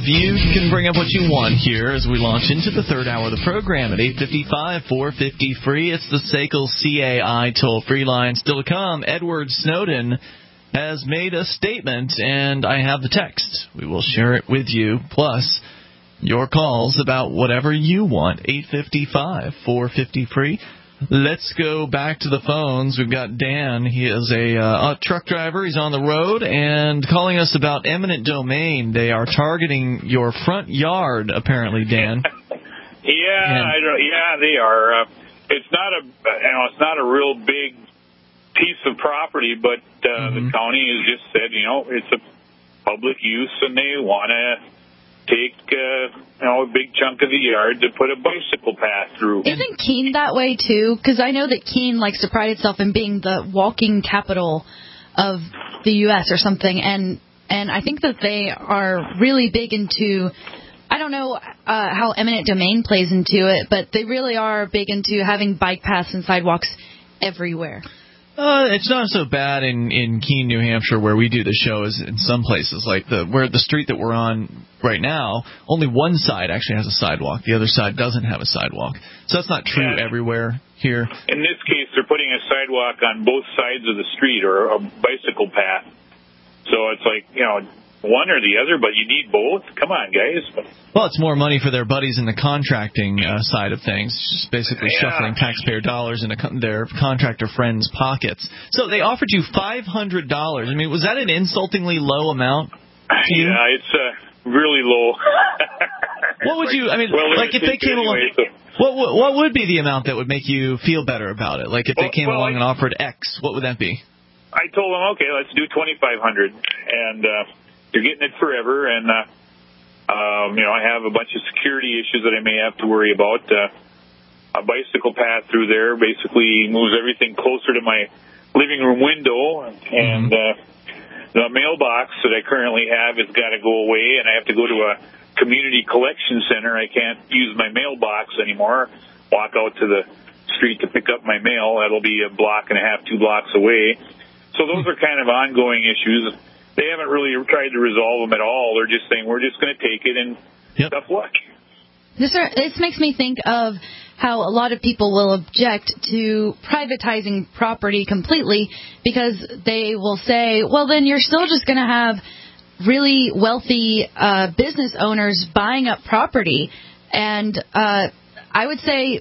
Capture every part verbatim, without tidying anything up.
view. You can bring up what you want here as we launch into the third hour of the program at eight five five, four five zero, free. It's the S A C L C A I toll-free line. Still to come, Edward Snowden has made a statement, and I have the text. We will share it with you, plus your calls about whatever you want. eight five five, four five zero, free. Let's go back to the phones. We've got Dan. He is a, uh, a truck driver. He's on the road and calling us about eminent domain. They are targeting your front yard, apparently, Dan. yeah, and, I don't, yeah, they are. Uh, it's not a, you know, it's not a real big piece of property, but uh, mm-hmm. the county has just said, you know, it's a public use, and they want to take uh, you know, a big chunk of the yard to put a bicycle path through. Isn't Keene that way, too? Because I know that Keene likes to pride itself in being the walking capital of the U S or something, and and I think that they are really big into, I don't know uh, how eminent domain plays into it, but they really are big into having bike paths and sidewalks everywhere. Uh, it's not so bad in, in Keene, New Hampshire, where we do the show, as in some places. Like the where the street that we're on right now, only one side actually has a sidewalk. The other side doesn't have a sidewalk. So that's not true yeah. everywhere here. In this case, they're putting a sidewalk on both sides of the street, or a bicycle path. So it's like, you know, one or the other, but you need both? Come on, guys. Well, it's more money for their buddies in the contracting uh, side of things, just basically yeah. shuffling taxpayer dollars into co- their contractor friends' pockets. So they offered you five hundred dollars. I mean, was that an insultingly low amount to you? Yeah, it's uh, really low. What would you, I mean, well, like if they came anyway, along, so. what, what, what would be the amount that would make you feel better about it? Like if well, they came well, along I, and offered X, what would that be? I told them, okay, let's do twenty-five hundred dollars, and uh, you're getting it forever, and uh, um, you know, I have a bunch of security issues that I may have to worry about. Uh, a bicycle path through there basically moves everything closer to my living room window, and uh, the mailbox that I currently have has got to go away, and I have to go to a community collection center. I can't use my mailbox anymore. Walk out to the street to pick up my mail. That'll be a block and a half, two blocks away. So those are kind of ongoing issues. They haven't really tried to resolve them at all. They're just saying, we're just going to take it and yep. tough luck. This, are, this makes me think of how a lot of people will object to privatizing property completely because they will say, well, then you're still just going to have really wealthy uh, business owners buying up property. And uh, I would say,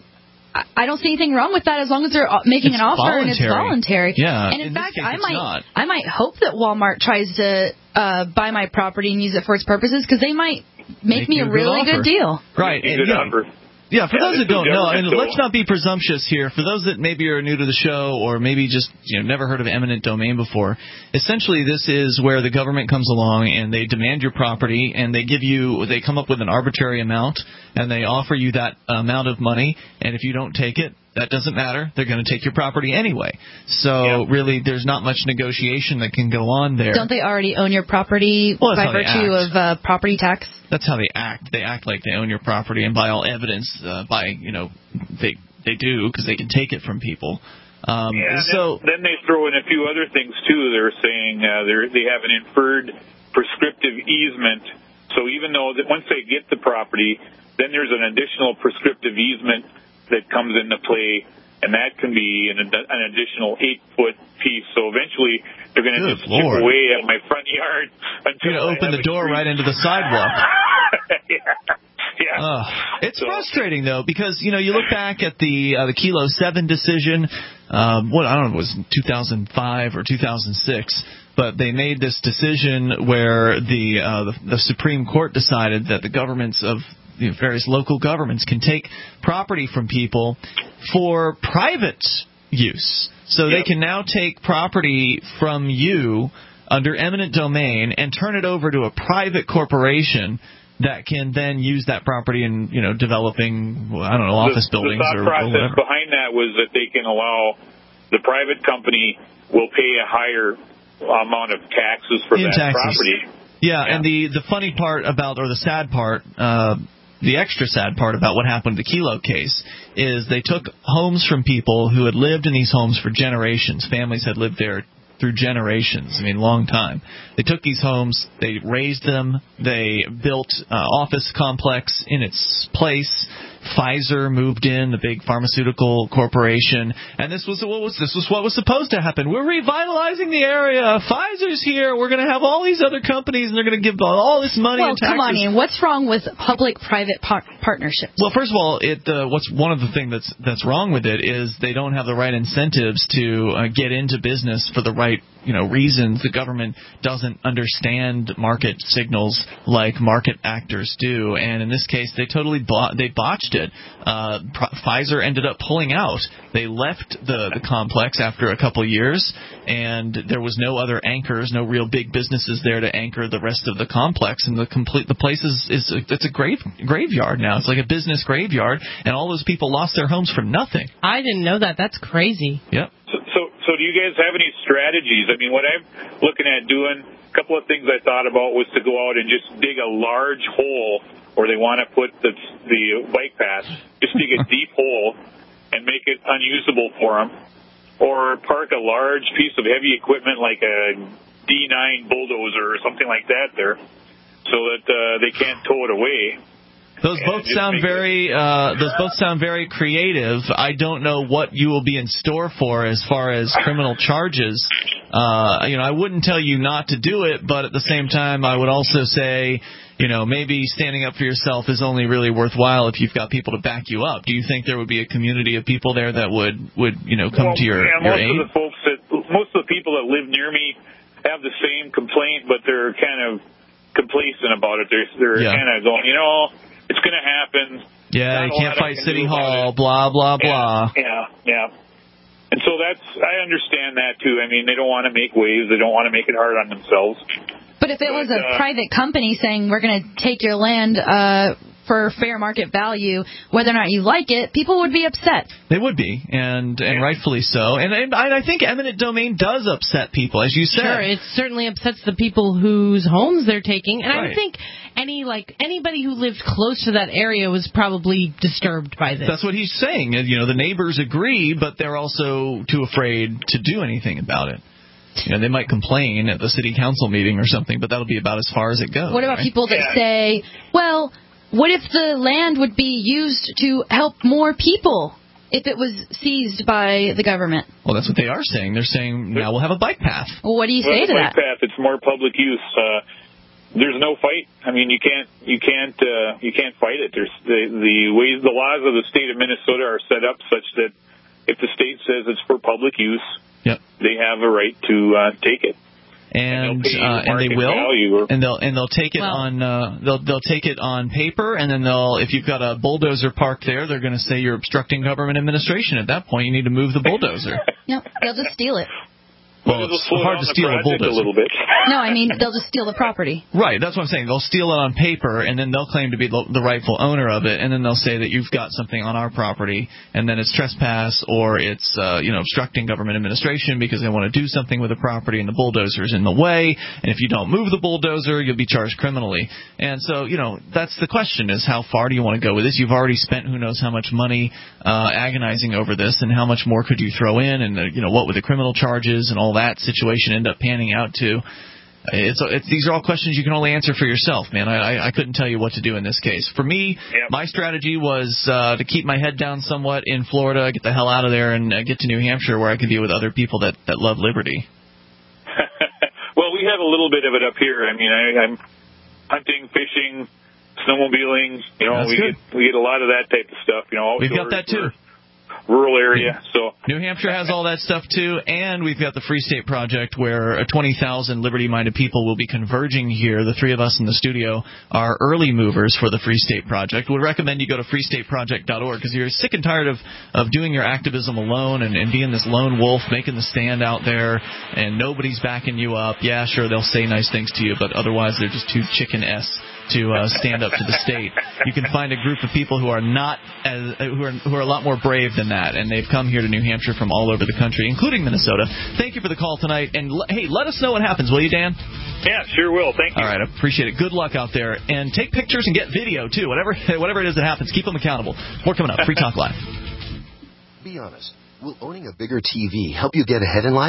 I don't see anything wrong with that as long as they're making it's an offer voluntary. and it's voluntary. Yeah, and in, in fact, case, I might not. I might hope that Walmart tries to uh, buy my property and use it for its purposes because they might make, make me a really good, good deal. Right. And, yeah. Yeah, for yeah, those that don't know, I mean, so. let's not be presumptuous here. For those that maybe are new to the show or maybe just you know never heard of eminent domain before, essentially this is where the government comes along and they demand your property and they give you, they come up with an arbitrary amount and they offer you that amount of money, and if you don't take it, that doesn't matter. They're going to take your property anyway. So yeah. really, there's not much negotiation that can go on there. Don't they already own your property well, by virtue of uh, property tax? That's how they act. They act like they own your property, and by all evidence, uh, by you know, they they do because they can take it from people. Um, yeah. So then, then they throw in a few other things too. They're saying uh, they they have an inferred prescriptive easement. So even though that once they get the property, then there's an additional prescriptive easement that comes into play, and that can be an, an additional eight-foot piece. So eventually, they're going to just chip away at my front yard. You're going to open the door right into the sidewalk. yeah. yeah. Uh, it's so frustrating, though, because, you know, you look back at the uh, the Kilo seven decision, um, what, I don't know, it was two thousand five or two thousand six, but they made this decision where the, uh, the, the Supreme Court decided that the governments of you know, various local governments can take property from people for private use. So yep. they can now take property from you under eminent domain and turn it over to a private corporation that can then use that property in, you know, developing, I don't know, office the, buildings the thought or, process or whatever. Behind that was that they can allow the private company will pay a higher amount of taxes for in that taxes. property. Yeah, yeah, and the, the funny part about, or the sad part, uh, the extra sad part about what happened in the Kilo case is they took homes from people who had lived in these homes for generations. Families had lived there through generations. I mean, long time. They took these homes, they raised them, they built uh, office complex in its place. Pfizer moved in, the big pharmaceutical corporation, and this was what was this was what was supposed to happen. We're revitalizing the area. Pfizer's here. We're going to have all these other companies, and they're going to give all this money. Well, and taxes. come on, Ian. What's wrong with public-private par- partnerships? Well, first of all, it uh, what's one of the things that's that's wrong with it is they don't have the right incentives to uh, get into business for the right you know reasons. The government doesn't understand market signals like market actors do, and in this case, they totally bought, they botched it. Uh, Pfizer ended up pulling out. They left the, the complex after a couple years, and there was no other anchors, no real big businesses there to anchor the rest of the complex. And the complete the place is, is a, it's a grave graveyard now. It's like a business graveyard, and all those people lost their homes for nothing. I didn't know that. That's crazy. Yep. So, so, so do you guys have any strategies? I mean, what I'm looking at doing, a couple of things I thought about was to go out and just dig a large hole where they want to put the, the bike path, just dig a deep hole and make it unusable for them, or park a large piece of heavy equipment like a D nine bulldozer or something like that there so that uh, they can't tow it away. Those both sound very. Uh, those both sound very creative. I don't know what you will be in store for as far as criminal charges. Uh, you know, I wouldn't tell you not to do it, but at the same time, I would also say, you know, maybe standing up for yourself is only really worthwhile if you've got people to back you up. Do you think there would be a community of people there that would, would you know, come well, to your, yeah, your most aid? Of the folks that, most of the people that live near me have the same complaint, but they're kind of complacent about it. They're, they're Yeah. kind of going, you know, it's going to happen. Yeah, Not you a can't lot I fight can City do about Hall, it. blah, blah, blah. Yeah, yeah, yeah. And so that's, I understand that too. I mean, they don't want to make waves. They don't want to make it hard on themselves. But if it was a uh, private company saying we're going to take your land uh, for fair market value, whether or not you like it, people would be upset. They would be, and and rightfully so. And, and I think eminent domain does upset people, as you said. Sure, it certainly upsets the people whose homes they're taking, and Right. I think any like anybody who lived close to that area was probably disturbed by this. That's what he's saying. You know, the neighbors agree, but they're also too afraid to do anything about it. You know, they might complain at the city council meeting or something, but that'll be about as far as it goes. What about right? people that Yeah. say, well, what if the land would be used to help more people if it was seized by the government? Well, that's what they are saying. They're saying now we'll have a bike path. Well, what do you Well, say to the that? bike path, it's more public use. Uh, there's no fight. I mean, you can't, you can't, uh, you can't fight it. There's the the ways, the laws of the state of Minnesota are set up such that if the state says it's for public use, Yep. they have a right to uh, take it. And And they'll pay you uh, and they market will, value or- and they'll and they'll take it Well- on uh, they'll they'll take it on paper, and then they'll if you've got a bulldozer parked there, they're going to say you're obstructing government administration. At that point, you need to move the bulldozer. No, they'll just steal it. Well, It'll it's slow hard down to the steal a project bulldozer. a little bit. No, I mean, they'll just steal the property. Right, that's what I'm saying. They'll steal it on paper, and then they'll claim to be the the rightful owner of it, and then they'll say that you've got something on our property, and then it's trespass or it's uh, you know obstructing government administration because they want to do something with the property, and the bulldozer's in the way, and if you don't move the bulldozer, you'll be charged criminally. And so, you know, that's the question: is how far do you want to go with this? You've already spent who knows how much money uh, agonizing over this, and how much more could you throw in, and uh, you know what would the criminal charges and all that situation end up panning out to? It's, it's these are all questions you can only answer for yourself, man. I, I, I couldn't tell you what to do in this case. For me, Yep. my strategy was uh, to keep my head down somewhat in Florida, get the hell out of there, and uh, get to New Hampshire where I could be with other people that, that love liberty. Well, we have a little bit of it up here. I mean, I, I'm hunting, fishing, snowmobiling. You know, That's we good. get we get a lot of that type of stuff. You know, We've got outdoors, that too. Rural area. So New Hampshire has all that stuff too, and we've got the Free State Project where uh, twenty thousand liberty-minded people will be converging here. The three of us in the studio are early movers for the Free State Project. We'd recommend you go to free state project dot org because you're sick and tired of, of doing your activism alone and, and being this lone wolf, making the stand out there, and nobody's backing you up. Yeah, sure, they'll say nice things to you, but otherwise they're just too chicken-s to uh, stand up to the state. You can find a group of people who are not as, who are who are a lot more brave than that, and they've come here to New Hampshire from all over the country, including Minnesota. Thank you for the call tonight, and l- hey, let us know what happens, will you, Dan? yeah, sure will. Thank you. All right, I appreciate it. Good luck out there, and take pictures and get video too. Whatever whatever it is that happens, keep them accountable. More coming up. Free Talk Live. Be honest. Will owning a bigger T V help you get ahead in life?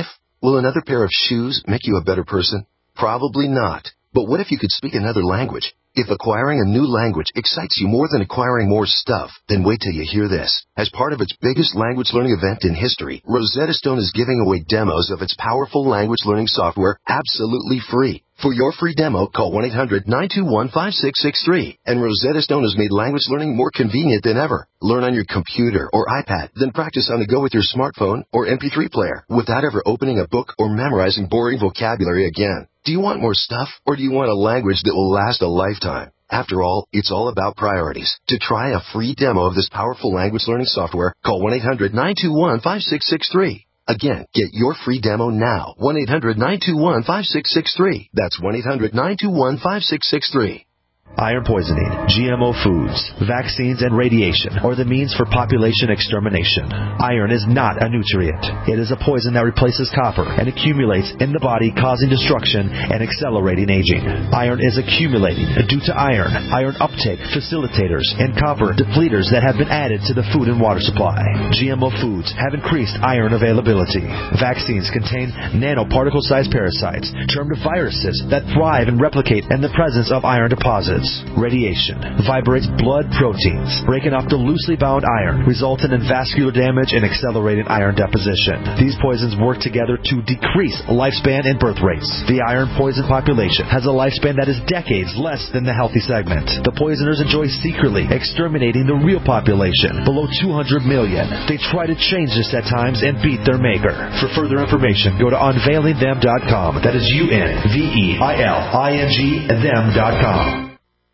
Will another pair of shoes make you a better person? Probably not. But what if you could speak another language? If acquiring a new language excites you more than acquiring more stuff, then wait till you hear this. As part of its biggest language learning event in history, Rosetta Stone is giving away demos of its powerful language learning software absolutely free. For your free demo, call one eight hundred nine two one five six six three. And Rosetta Stone has made language learning more convenient than ever. Learn on your computer or iPad, then practice on the go with your smartphone or M P three player without ever opening a book or memorizing boring vocabulary again. Do you want more stuff, or do you want a language that will last a lifetime? After all, it's all about priorities. To try a free demo of this powerful language learning software, call one eight hundred nine two one five six six three. Again, get your free demo now. one eight hundred nine two one five six six three. That's one eight hundred nine two one five six six three. Iron poisoning, G M O foods, vaccines, and radiation are the means for population extermination. Iron is not a nutrient. It is a poison that replaces copper and accumulates in the body, causing destruction and accelerating aging. Iron is accumulating due to iron, iron uptake facilitators, and copper depleters that have been added to the food and water supply. G M O foods have increased iron availability. Vaccines contain nanoparticle-sized parasites, termed viruses, that thrive and replicate in the presence of iron deposits. Radiation vibrates blood proteins, breaking off the loosely bound iron, resulting in vascular damage and accelerating iron deposition. These poisons work together to decrease lifespan and birth rates. The iron poison population has a lifespan that is decades less than the healthy segment. The poisoners enjoy secretly exterminating the real population, below two hundred million. They try to change this at times and beat their maker. For further information, go to unveiling them dot com. That is U N V E I L I N G them dot com.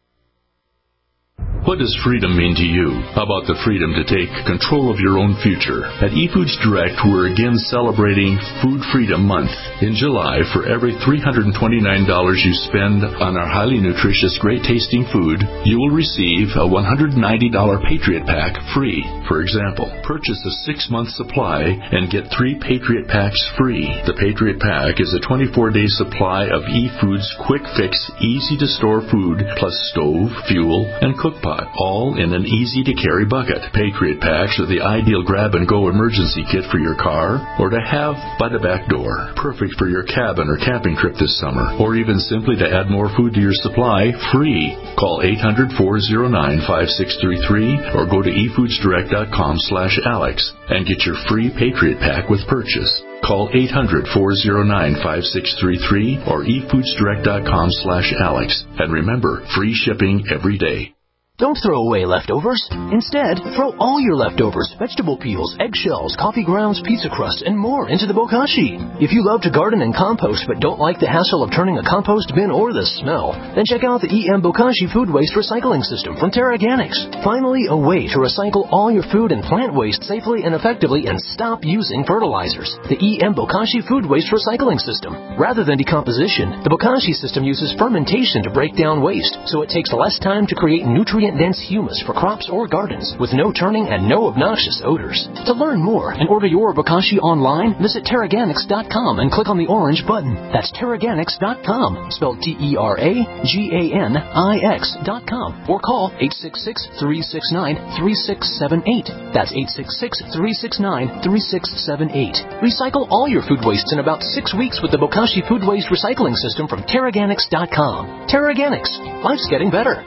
What does freedom mean to you? How about the freedom to take control of your own future? At eFoods Direct, we're again celebrating Food Freedom Month. In July, for every three hundred twenty-nine dollars you spend on our highly nutritious, great-tasting food, you will receive a one hundred ninety dollars Patriot Pack free. For example, purchase a six-month supply and get three Patriot Packs free. The Patriot Pack is a twenty-four day supply of eFoods quick-fix, easy-to-store food, plus stove, fuel, and cookpot, all in an easy-to-carry bucket. Patriot Packs are the ideal grab-and-go emergency kit for your car or to have by the back door. Perfect for your cabin or camping trip this summer, or even simply to add more food to your supply free. Call eight hundred four oh nine five six three three or go to e foods direct dot com slash alex and get your free Patriot Pack with purchase. Call eight hundred four oh nine five six three three or e foods direct dot com slash alex. And remember, free shipping every day. Don't throw away leftovers. Instead, throw all your leftovers, vegetable peels, eggshells, coffee grounds, pizza crust, and more into the bokashi. If you love to garden and compost but don't like the hassle of turning a compost bin or the smell, then check out the E M Bokashi Food Waste Recycling System from TerraGanix. Finally, a way to recycle all your food and plant waste safely and effectively and stop using fertilizers. The E M Bokashi Food Waste Recycling System. Rather than decomposition, the Bokashi system uses fermentation to break down waste, so it takes less time to create nutrient dense humus for crops or gardens with no turning and no obnoxious odors. To learn more and order your bokashi online, visit terraganix dot com and click on the orange button. That's terraganix dot com, spelled T E R A G A N I X dot com, or call eight six six, three six nine, three six seven eight. That's eight six six, three six nine, three six seven eight. Recycle all your food wastes in about six weeks with the Bokashi Food Waste Recycling System from terraganix dot com. TerraGanix. Life's getting better.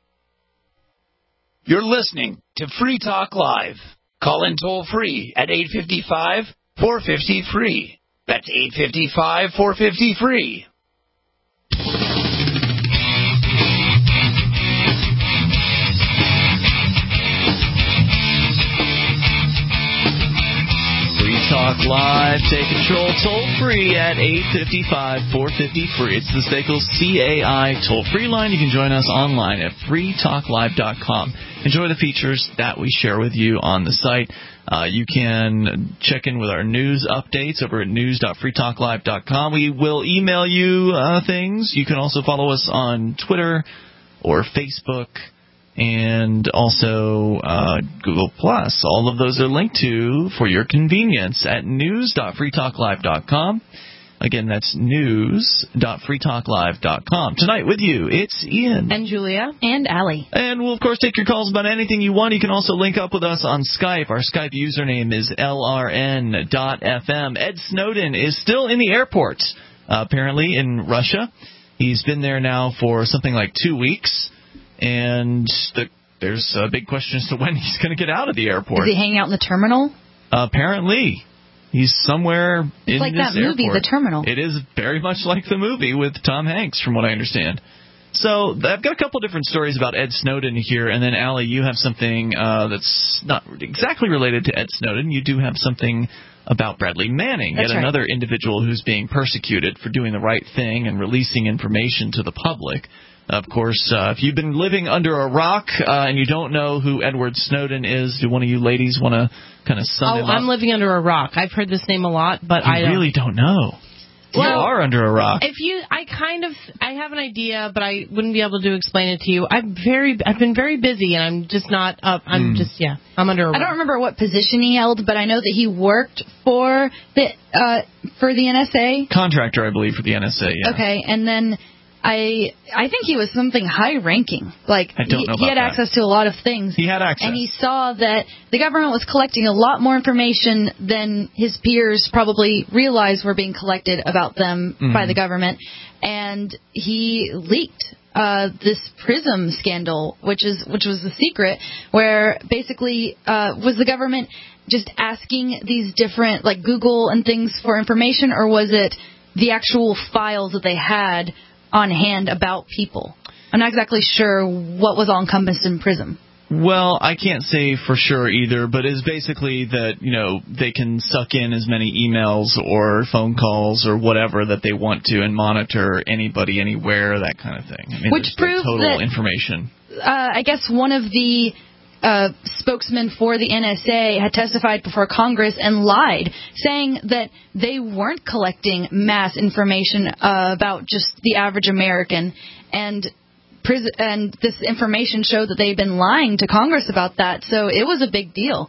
You're listening to Free Talk Live. Call in toll free at eight five five, four five zero, free. That's eight five five, four five zero, free. Talk Live. Take control toll-free at eight five five, four five zero, free. It's the Staples C A I toll-free line. You can join us online at free talk live dot com. Enjoy the features that we share with you on the site. Uh, you can check in with our news updates over at news dot free talk live dot com. We will email you uh, things. You can also follow us on Twitter or Facebook, and also uh, Google Plus. All of those are linked to for your convenience at news dot free talk live dot com. Again, that's news dot free talk live dot com. Tonight with you, it's Ian. And Julia. And Allie. And we'll, of course, take your calls about anything you want. You can also link up with us on Skype. Our Skype username is L R N dot F M. Ed Snowden is still in the airport, uh, apparently, in Russia. He's been there now for something like two weeks, and the, there's a big question as to when he's going to get out of the airport. Is he hanging out in the terminal? Uh, apparently. He's somewhere in it's like this that movie, airport. The Terminal. It is very much like the movie with Tom Hanks, from what I understand. So I've got a couple different stories about Ed Snowden here, and then, Allie, you have something uh, that's not exactly related to Ed Snowden. You do have something about Bradley Manning, That's yet right. another individual who's being persecuted for doing the right thing and releasing information to the public. Of course, uh, if you've been living under a rock uh, and you don't know who Edward Snowden is, do one of you ladies want to kind of sum Oh, him up? I'm living under a rock. I've heard this name a lot, but you I don't. really don't know. You Well, are under a rock. If you, I kind of, I have an idea, but I wouldn't be able to explain it to you. I'm very, I've been very busy, and I'm just not up. I'm Mm. just, yeah, I'm under a rock. I don't remember what position he held, but I know that he worked for the uh, for the N S A. Contractor, I believe, for the N S A, yeah. Okay, and then I I think he was something high-ranking. Like, I don't he, know he about had that. access to a lot of things. He had access. And he saw that the government was collecting a lot more information than his peers probably realized were being collected about them Mhm. by the government. And he leaked uh, this PRISM scandal, which is which was the secret, where basically uh, was the government just asking these different, like Google and things for information, or was it the actual files that they had on hand about people? I'm not exactly sure what was all encompassed in PRISM. Well, I can't say for sure either, but it's basically that, you know, they can suck in as many emails or phone calls or whatever that they want to and monitor anybody, anywhere, that kind of thing. I mean, Which there's no proves total that- information. Uh, I guess one of the uh, spokesmen for the N S A had testified before Congress and lied, saying that they weren't collecting mass information uh, about just the average American, and pris- and this information showed that they'd been lying to Congress about that, so it was a big deal.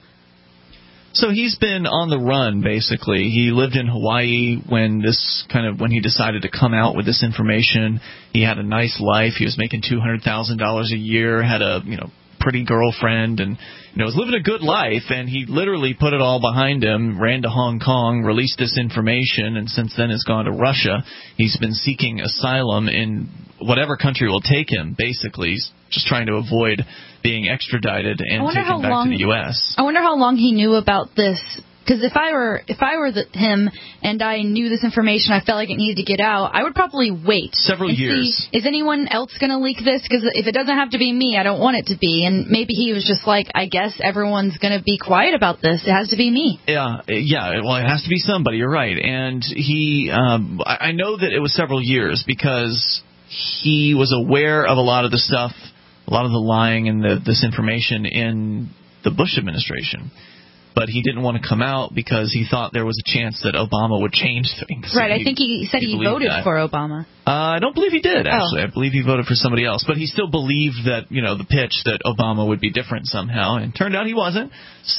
So he's been on the run, basically. He lived in Hawaii when this kind of when he decided to come out with this information. He had a nice life. He was making two hundred thousand dollars a year, had a, you know, pretty girlfriend, and, you know, was living a good life, and he literally put it all behind him, ran to Hong Kong, released this information, and since then has gone to Russia. He's been seeking asylum in whatever country will take him, basically. He's just trying to avoid being extradited I and wonder taken how back long- to the U S I wonder how long he knew about this. Because if I were if I were the, him and I knew this information, I felt like it needed to get out, I would probably wait. Several and years. See, is anyone else going to leak this? Because if it doesn't have to be me, I don't want it to be. And maybe he was just like, I guess everyone's going to be quiet about this. It has to be me. Yeah, yeah. Well, it has to be somebody. You're right. And he, um, I I know that it was several years because he was aware of a lot of the stuff, a lot of the lying and the, this information in the Bush administration. But he didn't want to come out because he thought there was a chance that Obama would change things. Right. He- I think he said he, believed voted that. for Obama. Uh, I don't believe he did, actually. Oh. I believe he voted for somebody else. But he still believed that, you know, the pitch that Obama would be different somehow. And it turned out he wasn't.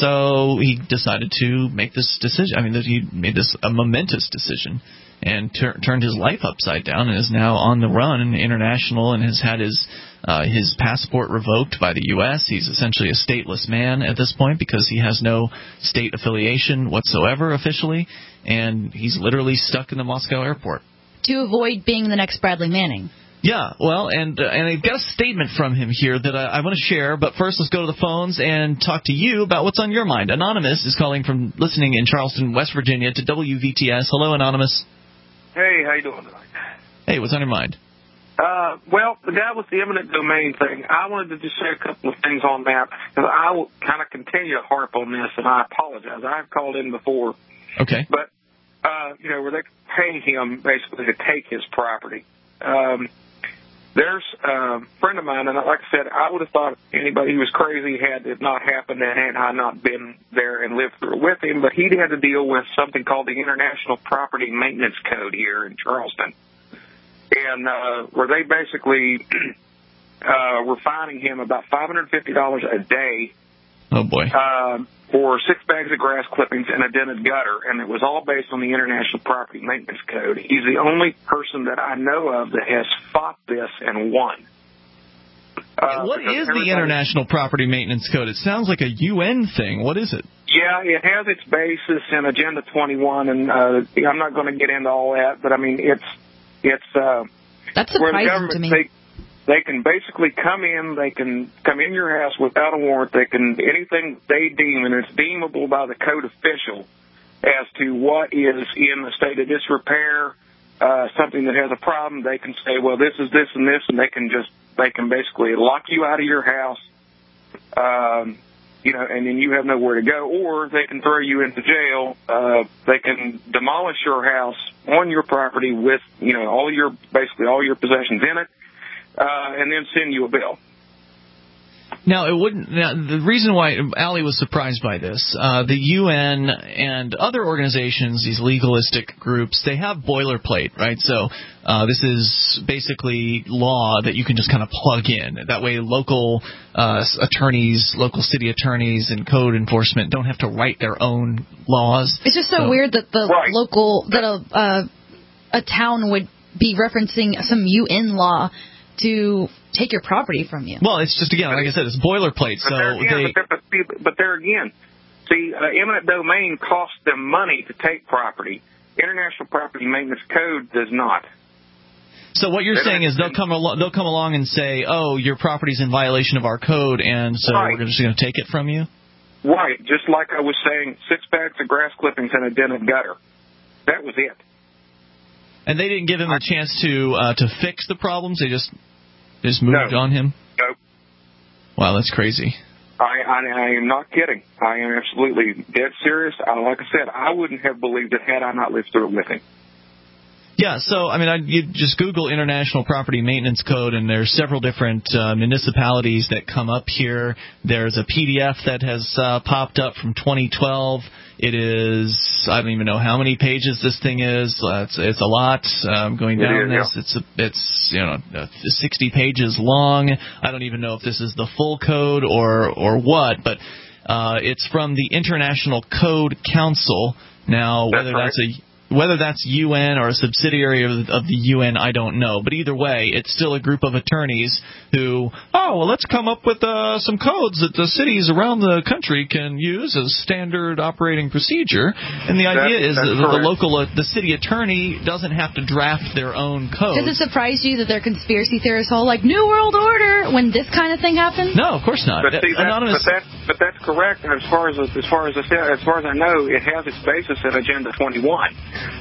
So he decided to make this decision. I mean, that he made this a momentous decision and tur- turned his life upside down and is now on the run and international and has had his uh, his passport revoked by the U S. He's essentially a stateless man at this point because he has no state affiliation whatsoever officially. And he's literally stuck in the Moscow airport. To avoid being the next Bradley Manning. Yeah, well, and uh, and I've got a statement from him here that I, I want to share. But first, let's go to the phones and talk to you about what's on your mind. Anonymous is calling from listening in Charleston, West Virginia, to W V T S. Hello, Anonymous. Hey, how you doing tonight? Hey, what's on your mind? Uh, well, the guy with the eminent domain thing, I wanted to just say a couple of things on that, because I will kind of continue to harp on this, and I apologize. I've called in before. Okay. But, uh, you know, where they pay him basically to take his property. Um, there's a friend of mine, and like I said, I would have thought anybody who was crazy had it not happened and had I not been there and lived through it with him, but he had to deal with something called the International Property Maintenance Code here in Charleston. And uh, where they basically uh, were fining him about five hundred fifty dollars a day Oh, boy. Uh, for six bags of grass clippings and a dented gutter, and it was all based on the International Property Maintenance Code. He's the only person that I know of that has fought this and won. Uh, what is the International Property Maintenance Code? It sounds like a U N thing. What is it? Yeah, it has its basis in Agenda twenty-one, and uh, I'm not going to get into all that, but I mean, it's it's uh, That's where the surprising government, to me. They, they can basically come in, they can come in your house without a warrant, they can, anything they deem, and it's deemable by the code official as to what is in a state of disrepair, uh, something that has a problem, they can say, well, this is this and this, and they can just, they can basically lock you out of your house, um, you know, and then you have nowhere to go, or they can throw you into jail. Uh, they can demolish your house on your property with, you know, all your, basically all your possessions in it, uh, and then send you a bill. Now, it wouldn't. Now, the reason why Allie was surprised by this, uh, the U N and other organizations, these legalistic groups, they have boilerplate, right? So uh, this is basically law that you can just kind of plug in. That way, local uh, attorneys, local city attorneys, and code enforcement don't have to write their own laws. It's just so, so weird that the right. local that a uh, a town would be referencing some U N law to take your property from you. Well, it's just, again, like I said, it's boilerplate. But So there again, they. but, there, but, but there again, see, uh, eminent domain costs them money to take property. International Property Maintenance Code does not. So what you're They saying don't- is they'll come along, they'll come along and say, "Oh, your property's in violation of our code, and so Right. we're just going to take it from you." Right, just like I was saying, six bags of grass clippings and a dented gutter. That was it. And they didn't give him a chance to uh, to fix the problems. They just just moved No. on him. Nope. Wow, that's crazy. I, I, I am not kidding. I am absolutely dead serious. I, like I said, I wouldn't have believed it had I not lived through it with him. Yeah, so, I mean, I, you just Google International Property Maintenance Code, and there's several different uh, municipalities that come up here. There's a P D F that has uh, popped up from twenty twelve. It is, I don't even know how many pages this thing is. Uh, it's, it's a lot. Um, going It down is, this, it's, a, it's you know, uh, sixty pages long. I don't even know if this is the full code or, or what, but uh, it's from the International Code Council. Now, whether That's that's a Whether that's U N or a subsidiary of, of the U N, I don't know. But either way, it's still a group of attorneys who, oh, well, let's come up with uh, some codes that the cities around the country can use as standard operating procedure. And the idea That- is that's that the correct. local, uh, the city attorney doesn't have to draft their own code. Does it surprise you that they're conspiracy theorists all like New World Order when this kind of thing happens? No, of course not. But see, that, Anonymous. but that, but that's correct. As far as as far as I said, as far as I know, it has its basis in Agenda twenty-one.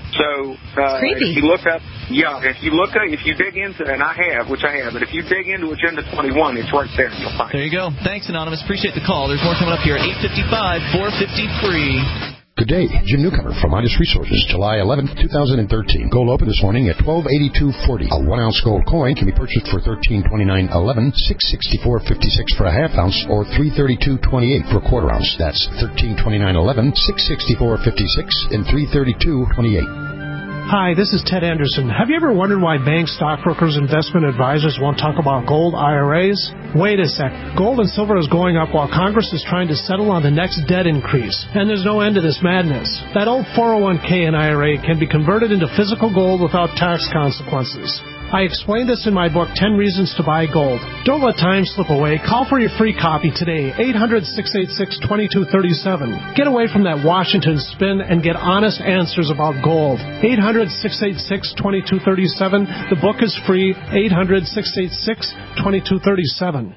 So uh, creepy. if you look up, yeah, if you look up, if you dig into, and I have, which I have, but if you dig into Agenda twenty-one, it's right there. You'll find it. There you go. Thanks, Anonymous. Appreciate the call. There's more coming up here at eight fifty-five, four fifty free. Good day. Jim Newcomer from Midas Resources, July eleventh, twenty thirteen. Gold opened this morning at twelve eighty-two forty. A one ounce gold coin can be purchased for thirteen twenty-nine eleven, six sixty-four fifty-six for a half ounce, or three thirty-two twenty-eight for a quarter ounce. That's thirteen twenty-nine eleven, six sixty-four fifty-six, and three thirty-two twenty-eight. Hi, this is Ted Anderson. Have you ever wondered why banks, stockbrokers, investment advisors won't talk about gold I R As? Wait a sec. Gold and silver is going up while Congress is trying to settle on the next debt increase. And there's no end to this madness. That old four oh one k and I R A can be converted into physical gold without tax consequences. I explained this in my book, ten Reasons to Buy Gold. Don't let time slip away. Call for your free copy today, eight hundred, six eight six, two two three seven. Get away from that Washington spin and get honest answers about gold. eight hundred, six eight six, two two three seven. The book is free, eight hundred, six eight six, two two three seven.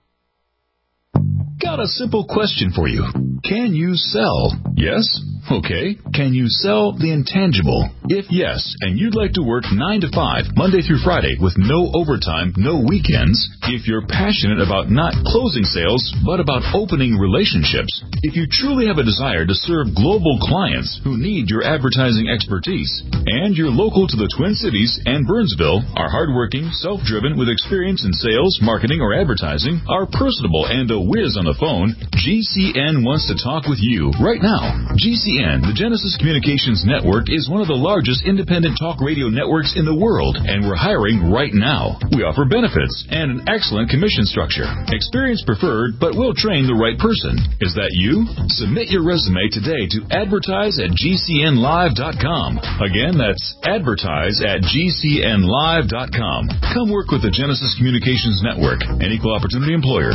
Got a simple question for you. Can you sell? Yes? Okay. Can you sell the intangible? If yes, and you'd like to work nine to five, Monday through Friday, with no overtime, no weekends, if you're passionate about not closing sales, but about opening relationships, if you truly have a desire to serve global clients who need your advertising expertise, and you're local to the Twin Cities and Burnsville, are hardworking, self-driven, with experience in sales, marketing, or advertising, are personable, and a whiz on the phone, G C N wants to to talk with you right now. G C N, the Genesis Communications Network, is one of the largest independent talk radio networks in the world, and we're hiring right now. We offer benefits and an excellent commission structure. Experience preferred, but we'll train the right person. Is that you? Submit your resume today to advertise at G C N live dot com. Again, that's advertise at G C N live dot com. Come work with the Genesis Communications Network, an equal opportunity employer.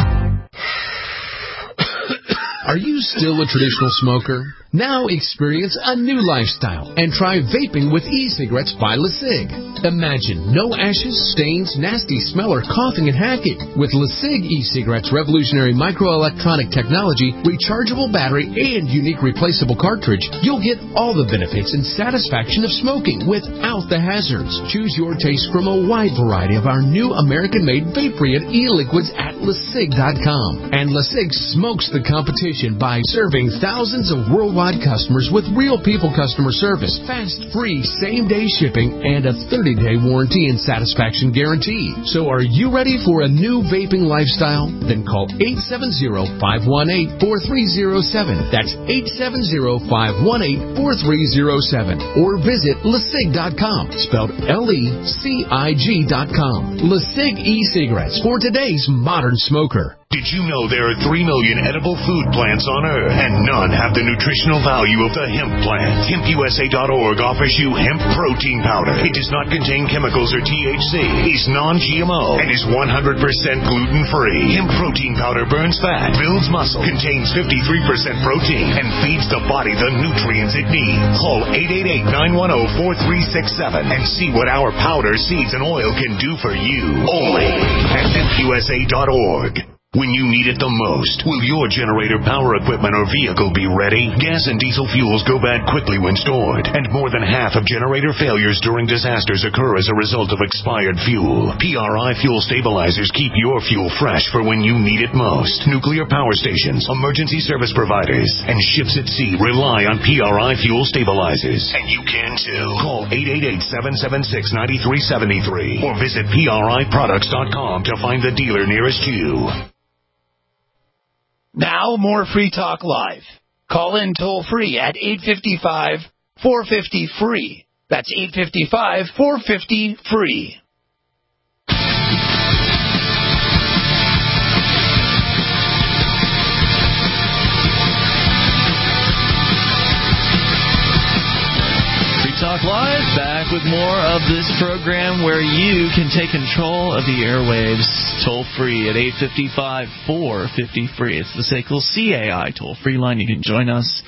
Are you still a traditional smoker? Now experience a new lifestyle and try vaping with e-cigarettes by LeSig. Imagine no ashes, stains, nasty smell, or coughing and hacking. With LeSig e-cigarettes' revolutionary microelectronic technology, rechargeable battery, and unique replaceable cartridge, you'll get all the benefits and satisfaction of smoking without the hazards. Choose your taste from a wide variety of our new American-made Vaporeon e-liquids at LeSig dot com. And LeSig smokes the competition by serving thousands of worldwide customers with real people customer service, fast, free, same-day shipping, and a thirty-day warranty and satisfaction guarantee. So are you ready for a new vaping lifestyle? Then call eight seven zero, five one eight, four three zero seven. That's eight seven zero, five one eight, four three zero seven. Or visit LeSig dot com, spelled L E C I G dot com. LeSig e-cigarettes for today's modern smoker. Did you know there are three million edible food plants on Earth, and none have the nutritional value of the hemp plant? Hemp U S A dot org offers you hemp protein powder. It does not contain chemicals or T H C, is non-G M O, and is one hundred percent gluten-free. Hemp protein powder burns fat, builds muscle, contains fifty-three percent protein, and feeds the body the nutrients it needs. Call eight eight eight, nine one zero, four three six seven and see what our powder, seeds, and oil can do for you. Only at hemp U S A dot org. When you need it the most, will your generator, power equipment, or vehicle be ready? Gas and diesel fuels go bad quickly when stored, and more than half of generator failures during disasters occur as a result of expired fuel. P R I fuel stabilizers keep your fuel fresh for when you need it most. Nuclear power stations, emergency service providers, and ships at sea rely on P R I fuel stabilizers. And you can too. Call eight eight eight, seven seven six, nine three seven three or visit P R I products dot com to find the dealer nearest you. Now, more Free Talk Live. Call in toll-free at eight five five, four five zero, free. That's eight five five, four five zero, free. Talk Live, back with more of this program where you can take control of the airwaves toll-free at eight five five, four five zero, free. It's the S A C L C A I toll-free line. You can join us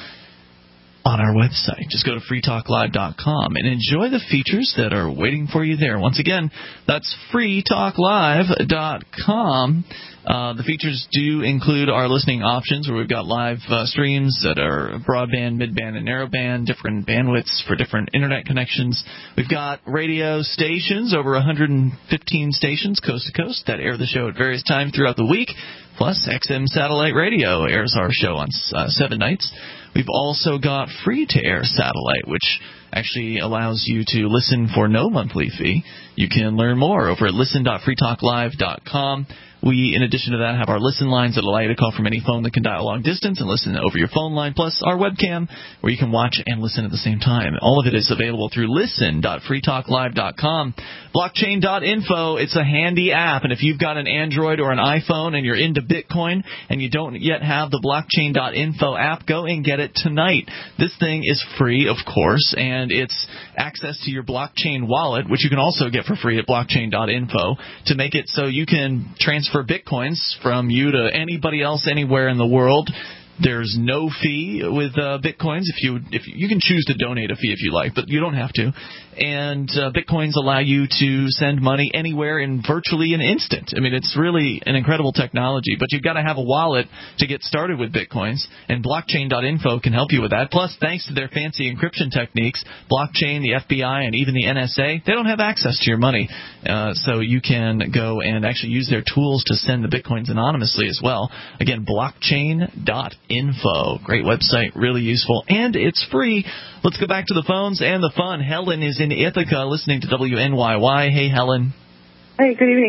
on our website. Just go to free talk live dot com and enjoy the features that are waiting for you there. Once again, that's free talk live dot com. Uh, the features do include our listening options, where we've got live uh, streams that are broadband, midband, and narrowband, different bandwidths for different internet connections. We've got radio stations, over one hundred fifteen stations coast to coast, that air the show at various times throughout the week. Plus, X M Satellite Radio airs our show on uh, seven nights. We've also got free-to-air satellite, which actually allows you to listen for no monthly fee. You can learn more over at listen dot free talk live dot com. We, in addition to that, have our listen lines that allow you to call from any phone that can dial long distance and listen over your phone line, plus our webcam where you can watch and listen at the same time. All of it is available through listen dot free talk live dot com. blockchain dot info, it's a handy app, and if you've got an Android or an iPhone and you're into Bitcoin and you don't yet have the blockchain dot info app, go and get it tonight. This thing is free, of course, and it's access to your blockchain wallet, which you can also get for free at blockchain dot info, to make it so you can transfer Bitcoins from you to anybody else anywhere in the world. There's no fee with uh, Bitcoins. If you if you can choose to donate a fee if you like, but you don't have to. And uh, Bitcoins allow you to send money anywhere in virtually an instant. I mean, it's really an incredible technology, but you've got to have a wallet to get started with Bitcoins, and blockchain dot info can help you with that. Plus, thanks to their fancy encryption techniques, blockchain, the F B I, and even the N S A, they don't have access to your money. Uh, so you can go and actually use their tools to send the Bitcoins anonymously as well. Again, blockchain dot info. Great website, really useful, and it's free. Let's go back to the phones and the fun. Helen is in Ithaca listening to W N Y Y. Hey, Helen. Hey, good evening.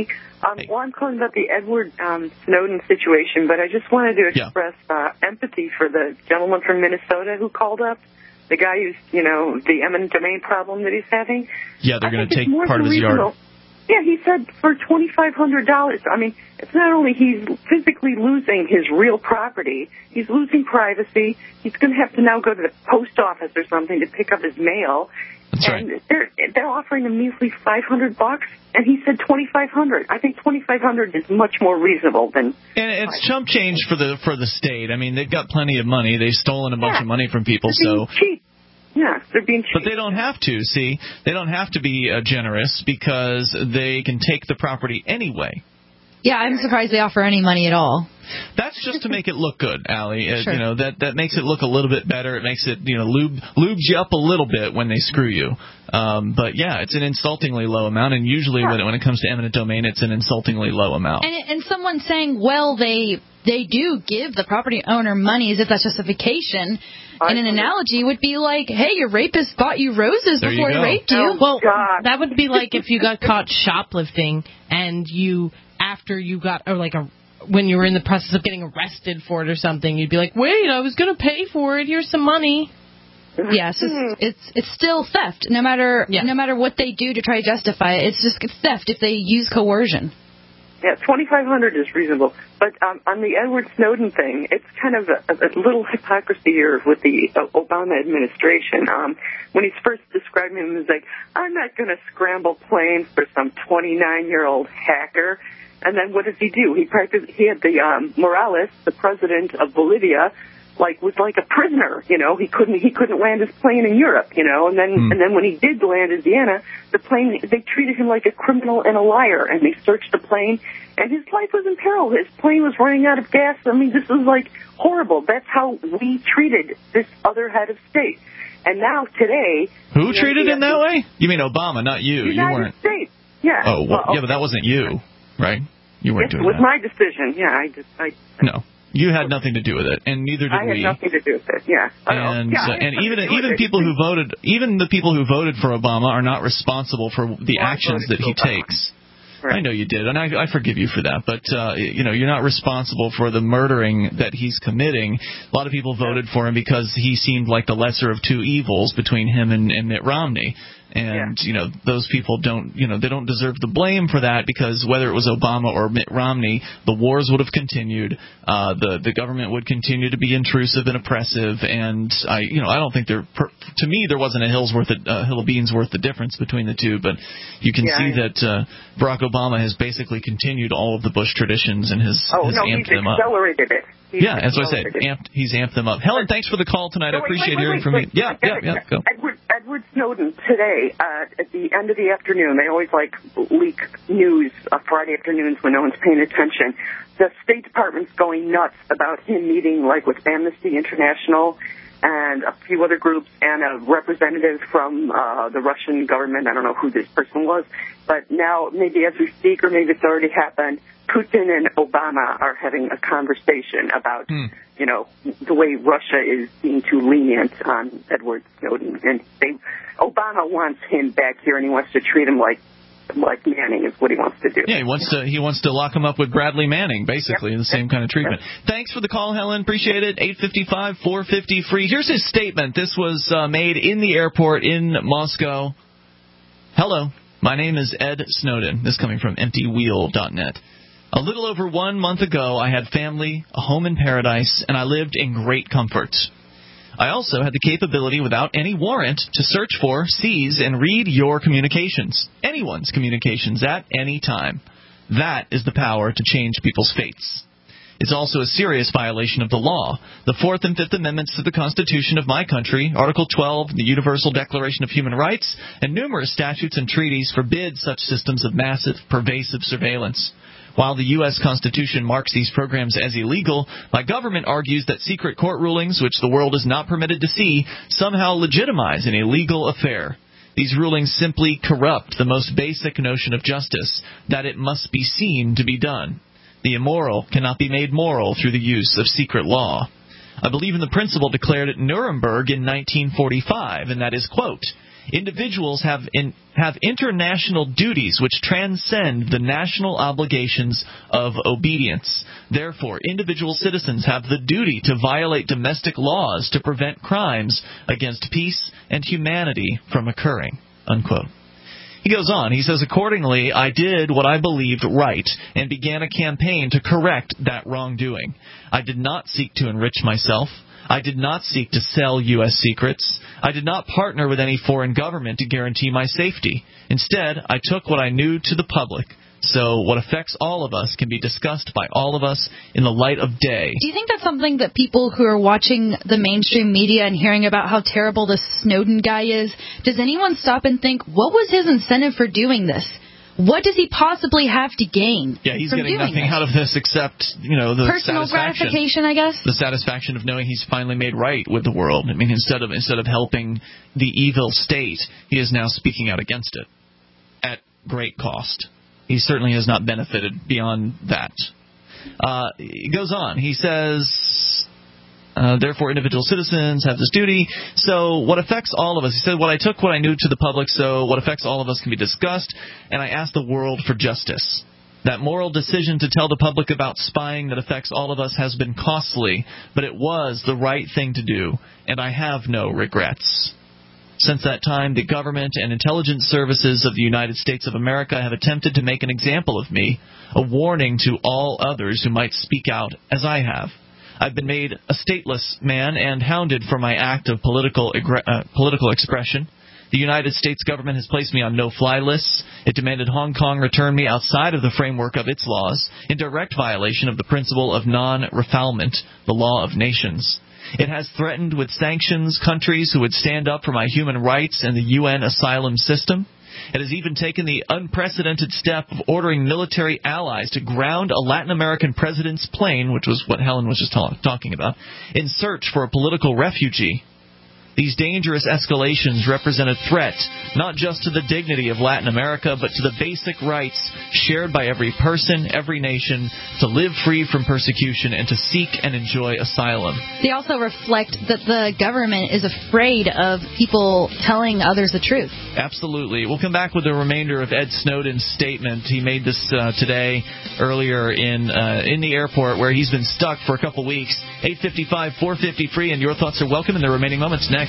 Um, well, I'm calling about the Edward um, Snowden situation, but I just wanted to express yeah. uh, empathy for the gentleman from Minnesota who called up, the guy who's, you know, the eminent domain problem that he's having. Yeah, they're going to take part of his yard. Yeah, he said for twenty-five hundred dollars. I mean, it's not only he's physically losing his real property, he's losing privacy. He's going to have to now go to the post office or something to pick up his mail. That's and right. they're they're offering him measly five hundred bucks, and he said twenty-five hundred. I think twenty-five hundred is much more reasonable than. And it's chump change for the for the state. I mean, they've got plenty of money. They've stolen a bunch yeah. of money from people, they're being so. Cheap. Yeah, they're being cheap. But they don't have to. See, they don't have to be uh, generous because they can take the property anyway. Yeah, I'm surprised they offer any money at all. That's just to make it look good, Allie. It, sure. You know, that that makes it look a little bit better. It makes it, you know, lube lubes you up a little bit when they screw you. Um, but yeah, it's an insultingly low amount, and usually yeah. when it, when it comes to eminent domain, it's an insultingly low amount. And and someone saying, well, they they do give the property owner money as if that's justification. And an analogy would be like, hey, your rapist bought you roses there before you he raped you. Oh, well, God. That would be like if you got caught shoplifting and you, after you got, or like a, when you were in the process of getting arrested for it or something, you'd be like, wait, I was going to pay for it. Here's some money. Yes, it's, it's it's still theft. No matter yeah. no matter what they do to try to justify it, it's just theft if they use coercion. Yeah, twenty-five hundred is reasonable. But um, on the Edward Snowden thing, it's kind of a, a little hypocrisy here with the Obama administration. Um, when he's first describing him, he's like, I'm not going to scramble planes for some twenty-nine-year-old hacker. And then what does he do? He practiced, he had the um, Morales, the president of Bolivia, like was like a prisoner, you know. He couldn't he couldn't land his plane in Europe, you know. And then mm. and then when he did land in Vienna, the plane they treated him like a criminal and a liar, and they searched the plane, and his life was in peril. His plane was running out of gas. I mean, this was like horrible. That's how we treated this other head of state. And now today, who you know, treated him that way? You mean Obama, not you? United you weren't. States. Yeah. Oh, well, well, okay. yeah, but that wasn't you, right? You weren't it doing was that. my decision. Yeah, I just I. No. You had nothing to do with it, and neither did I had we. nothing to do with it. Yeah, and yeah, uh, and even even people who voted, even the people who voted for Obama are not responsible for the well, actions that he Obama. takes. Right. I know you did, and I, I forgive you for that. But uh, you know, you're not responsible for the murdering that he's committing. A lot of people voted for him because he seemed like the lesser of two evils between him and, and Mitt Romney. And, yeah. you know, those people don't, you know, they don't deserve the blame for that because whether it was Obama or Mitt Romney, the wars would have continued. Uh, the, the government would continue to be intrusive and oppressive. And, I, you know, I don't think there, per, to me, there wasn't a hill's worth of, uh, hill of beans worth the difference between the two. But you can yeah, see that uh, Barack Obama has basically continued all of the Bush traditions and has, oh, has no, amped he's them up. accelerated it. He's yeah, as I said, amped, he's amped them up. Helen, thanks for the call tonight. No, I appreciate wait, wait, hearing wait, from wait, you. Yeah, yeah, yeah, go. Edward, Edward Snowden today, uh, at the end of the afternoon, they always like leak news uh, Friday afternoons when no one's paying attention. The State Department's going nuts about him meeting like with Amnesty International and a few other groups and a representative from uh, the Russian government. I don't know who this person was, but now maybe as we speak or maybe it's already happened, Putin and Obama are having a conversation about, hmm. you know, the way Russia is being too lenient on Edward Snowden. And they, Obama wants him back here, and he wants to treat him like like Manning is what he wants to do. Yeah, he wants to he wants to lock him up with Bradley Manning, basically, yep. the same kind of treatment. Yep. Thanks for the call, Helen. Appreciate it. eight five five, four five zero, free. Here's his statement. This was uh, made in the airport in Moscow. Hello, my name is Ed Snowden. This coming from empty wheel dot net. A little over one month ago, I had family, a home in paradise, and I lived in great comfort. I also had the capability, without any warrant, to search for, seize, and read your communications. Anyone's communications at any time. That is the power to change people's fates. It's also a serious violation of the law. The Fourth and Fifth Amendments to the Constitution of my country, Article twelve, the Universal Declaration of Human Rights, and numerous statutes and treaties forbid such systems of massive, pervasive surveillance. While the U S Constitution marks these programs as illegal, my government argues that secret court rulings, which the world is not permitted to see, somehow legitimize an illegal affair. These rulings simply corrupt the most basic notion of justice, that it must be seen to be done. The immoral cannot be made moral through the use of secret law. I believe in the principle declared at Nuremberg in nineteen forty-five, and that is, quote, Individuals have in, have international duties which transcend the national obligations of obedience. Therefore, individual citizens have the duty to violate domestic laws to prevent crimes against peace and humanity from occurring." Unquote. He goes on. He says, "Accordingly, I did what I believed right and began a campaign to correct that wrongdoing. I did not seek to enrich myself. I did not seek to sell U S secrets. I did not partner with any foreign government to guarantee my safety. Instead, I took what I knew to the public. So what affects all of us can be discussed by all of us in the light of day." Do you think that's something that people who are watching the mainstream media and hearing about how terrible this Snowden guy is, does anyone stop and think, what was his incentive for doing this? What does he possibly have to gain? Yeah, he's from getting doing nothing this? out of this except, you know, the personal satisfaction. gratification, I guess. The satisfaction of knowing he's finally made right with the world. I mean, instead of instead of helping the evil state, he is now speaking out against it at great cost. He certainly has not benefited beyond that. Uh, he goes on. He says, uh, therefore, individual citizens have this duty. So what affects all of us, he said, what I took, what I knew to the public, so what affects all of us can be discussed, and I ask the world for justice. That moral decision to tell the public about spying that affects all of us has been costly, but it was the right thing to do, and I have no regrets. Since that time, the government and intelligence services of the United States of America have attempted to make an example of me, a warning to all others who might speak out as I have. I've been made a stateless man and hounded for my act of political uh, political expression. The United States government has placed me on no-fly lists. It demanded Hong Kong return me outside of the framework of its laws, in direct violation of the principle of non-refoulement, the law of nations. It has threatened with sanctions countries who would stand up for my human rights and the U N asylum system. It has even taken the unprecedented step of ordering military allies to ground a Latin American president's plane, which was what Helen was just ta- talking about, in search for a political refugee. These dangerous escalations represent a threat not just to the dignity of Latin America, but to the basic rights shared by every person, every nation, to live free from persecution and to seek and enjoy asylum. They also reflect that the government is afraid of people telling others the truth. Absolutely. We'll come back with the remainder of Ed Snowden's statement. He made this uh, today, earlier in uh, in the airport, where he's been stuck for a couple weeks. eight fifty-five, four fifty, free, and your thoughts are welcome in the remaining moments next.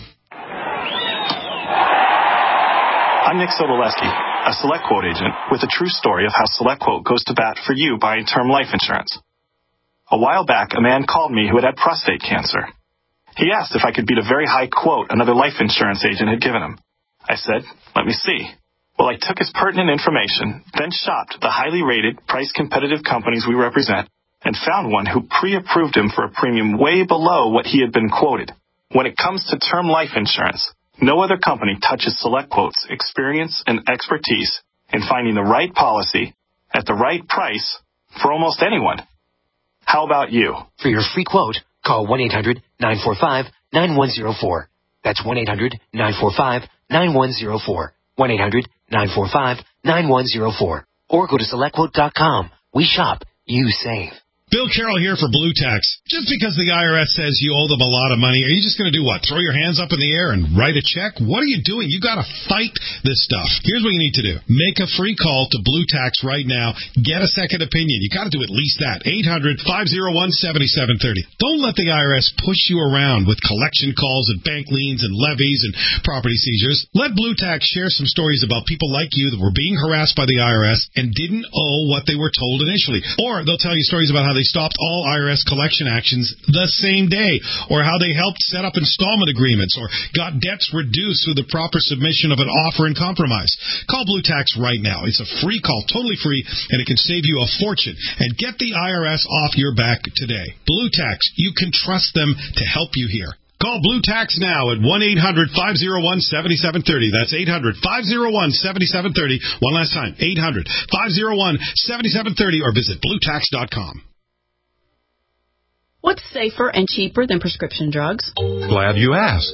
I'm Nick Sobolewski, a SelectQuote agent with a true story of how SelectQuote goes to bat for you buying term life insurance. A while back, a man called me who had had prostate cancer. He asked if I could beat a very high quote another life insurance agent had given him. I said, let me see. Well, I took his pertinent information, then shopped the highly rated, price-competitive companies we represent, and found one who pre-approved him for a premium way below what he had been quoted. When it comes to term life insurance, no other company touches SelectQuote's experience and expertise in finding the right policy at the right price for almost anyone. How about you? For your free quote, call one eight hundred nine four five nine one zero four. That's one eight hundred nine four five nine one zero four. one eight hundred nine four five nine one zero four. Or go to select quote dot com. We shop, you save. Bill Carroll here for Blue Tax. Just because the I R S says you owe them a lot of money, are you just going to do what? Throw your hands up in the air and write a check? What are you doing? You got to fight this stuff. Here's what you need to do. Make a free call to Blue Tax right now. Get a second opinion. You got to do at least that. eight hundred five oh one seven seven three oh. Don't let the I R S push you around with collection calls and bank liens and levies and property seizures. Let Blue Tax share some stories about people like you that were being harassed by the I R S and didn't owe what they were told initially. Or they'll tell you stories about how they stopped all I R S collection actions the same day, or how they helped set up installment agreements, or got debts reduced through the proper submission of an offer and compromise. Call Blue Tax right now. It's a free call, totally free, and it can save you a fortune. And get the I R S off your back today. Blue Tax, you can trust them to help you here. Call Blue Tax now at one eight hundred five oh one seven seven three oh. That's eight hundred five oh one seven seven three oh. One last time, eight hundred five oh one seven seven three oh, or visit blue tax dot com. What's safer and cheaper than prescription drugs? Glad you asked.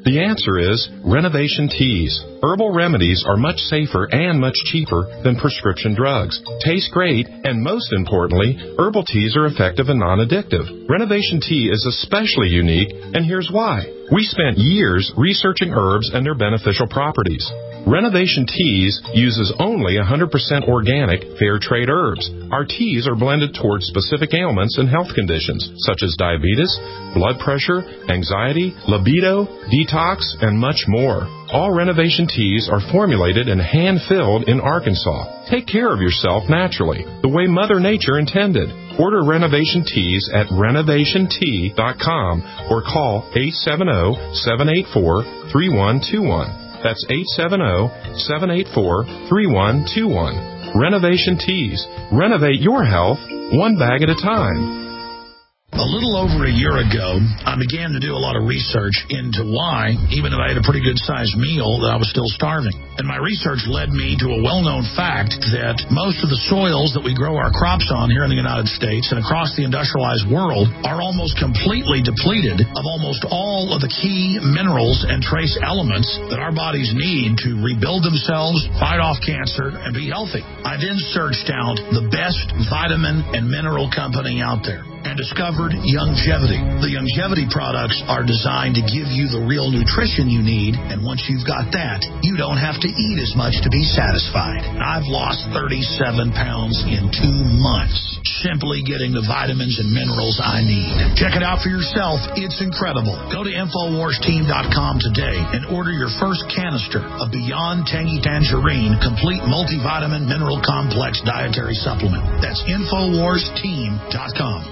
The answer is Renovation Teas. Herbal remedies are much safer and much cheaper than prescription drugs. Taste great, and most importantly, herbal teas are effective and non-addictive. Renovation Tea is especially unique, and here's why. We spent years researching herbs and their beneficial properties. Renovation Teas uses only one hundred percent organic, fair trade herbs. Our teas are blended towards specific ailments and health conditions, such as diabetes, blood pressure, anxiety, libido, detox, and much more. All Renovation Teas are formulated and hand-filled in Arkansas. Take care of yourself naturally, the way Mother Nature intended. Order Renovation Teas at renovation tea dot com or call eight seven zero, seven eight four, three one two one. That's eight seven zero, seven eight four, three one two one. Renovation Teas. Renovate your health one bag at a time. A little over a year ago, I began to do a lot of research into why, even if I had a pretty good-sized meal, that I was still starving. And my research led me to a well-known fact that most of the soils that we grow our crops on here in the United States and across the industrialized world are almost completely depleted of almost all of the key minerals and trace elements that our bodies need to rebuild themselves, fight off cancer, and be healthy. I then searched out the best vitamin and mineral company out there and discovered Youngevity. The Youngevity products are designed to give you the real nutrition you need, and once you've got that, you don't have to eat as much to be satisfied. I've lost thirty-seven pounds in two months, simply getting the vitamins and minerals I need. Check it out for yourself. It's incredible. Go to infowars team dot com today and order your first canister of Beyond Tangy Tangerine Complete Multivitamin Mineral Complex Dietary Supplement. That's infowars team dot com.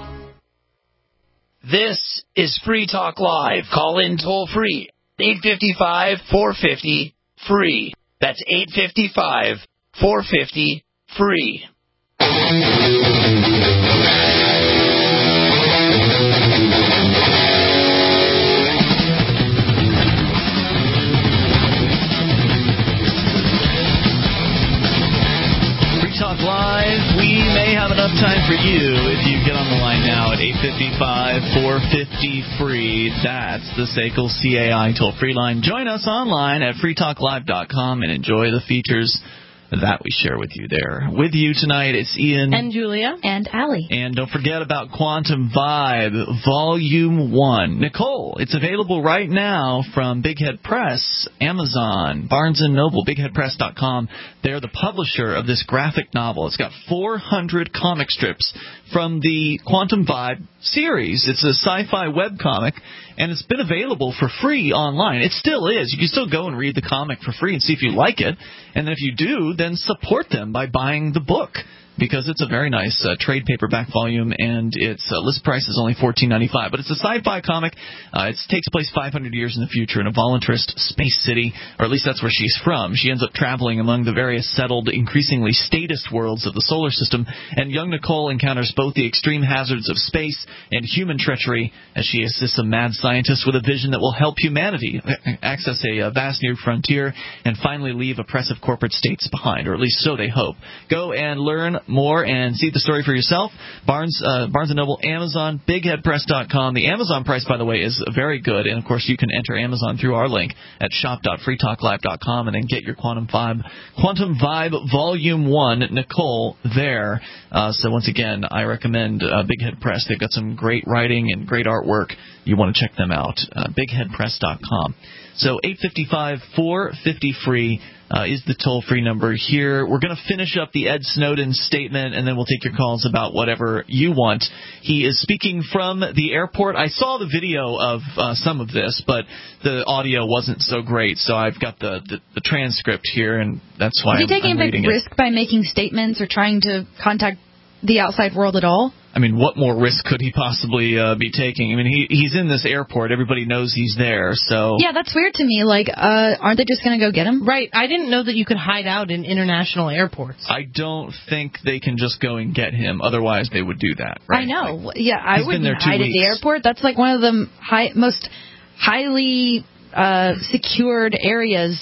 This is Free Talk Live. Call in toll free. eight five five, four five zero, free. That's eight five five, four five zero, free. Talk Live. We may have enough time for you if you get on the line now at eight five five, four five zero, free. That's the S A C L C A I toll-free line. Join us online at free talk live dot com and enjoy the features that we share with you there. With you tonight, it's Ian. And Julia. And Allie. And don't forget about Quantum Vibe, Volume one. Nicole, it's available right now from Big Head Press, Amazon, Barnes and Noble, big head press dot com. They're the publisher of this graphic novel. It's got four hundred comic strips from the Quantum Vibe series. It's a sci-fi webcomic, and it's been available for free online. It still is. You can still go and read the comic for free and see if you like it. And if you do, then support them by buying the book, because it's a very nice uh, trade paperback volume, and its uh, list price is only fourteen ninety-five. But it's a sci-fi comic. Uh, it takes place five hundred years in the future in a voluntarist space city, or at least that's where she's from. She ends up traveling among the various settled, increasingly statist worlds of the solar system, and young Nicole encounters both the extreme hazards of space and human treachery as she assists a mad scientist with a vision that will help humanity access a uh, vast new frontier and finally leave oppressive corporate states behind, or at least so they hope. Go and learn more and see the story for yourself. Barnes uh, Barnes and Noble, Amazon, big head press dot com. The Amazon price, by the way, is very good, and of course you can enter Amazon through our link at shop dot free talk live dot com and then get your Quantum Vibe Quantum Vibe Volume one, Nicole, there. Uh, so once again, I recommend uh, Big Head Press. They've got some great writing and great artwork. You want to check them out. Uh, big head press dot com. So eight five five, four five zero, free uh, is the toll-free number here. We're going to finish up the Ed Snowden statement, and then we'll take your calls about whatever you want. He is speaking from the airport. I saw the video of uh, some of this, but the audio wasn't so great, so I've got the, the, the transcript here, and that's why Is he I'm, taking I'm a big reading risk it. by making statements or trying to contact the outside world at all? I mean, what more risk could he possibly uh, be taking? I mean, he he's in this airport. Everybody knows he's there, so... Yeah, that's weird to me. Like, uh, aren't they just going to go get him? Right. I didn't know that you could hide out in international airports. I don't think they can just go and get him. Otherwise, they would do that. Right? I know. Like, yeah, I he's been wouldn't there two hide weeks. at the airport. That's like one of the high, most highly uh, secured areas.